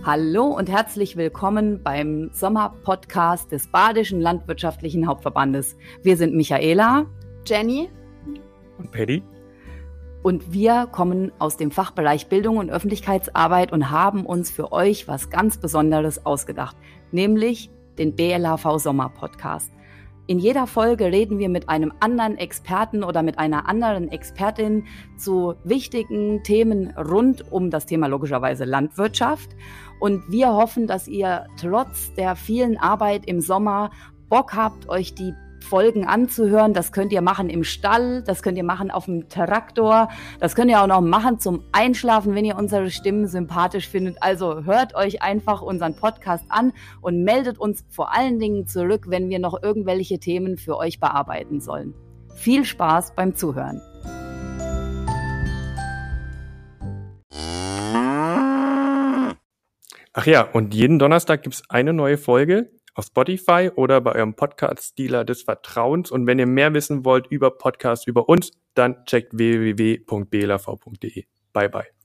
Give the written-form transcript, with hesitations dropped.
Hallo und herzlich willkommen beim Sommerpodcast des Badischen Landwirtschaftlichen Hauptverbandes. Wir sind Michaela, Jenny und Paddy. Und wir kommen aus dem Fachbereich Bildung und Öffentlichkeitsarbeit und haben uns für euch was ganz Besonderes ausgedacht, nämlich den BLHV Sommerpodcast. In jeder Folge reden wir mit einem anderen Experten oder mit einer anderen Expertin zu wichtigen Themen rund um das Thema logischerweise Landwirtschaft. Und wir hoffen, dass ihr trotz der vielen Arbeit im Sommer Bock habt, euch die Folgen anzuhören. Das könnt ihr machen im Stall, das könnt ihr machen auf dem Traktor, das könnt ihr auch noch machen zum Einschlafen, wenn ihr unsere Stimmen sympathisch findet. Also hört euch einfach unseren Podcast an und meldet uns vor allen Dingen zurück, wenn wir noch irgendwelche Themen für euch bearbeiten sollen. Viel Spaß beim Zuhören. Ach ja, und jeden Donnerstag gibt es eine neue Folge auf Spotify oder bei eurem Podcast-Dealer des Vertrauens. Und wenn ihr mehr wissen wollt über Podcasts, über uns, dann checkt www.blhv.de. Bye, bye.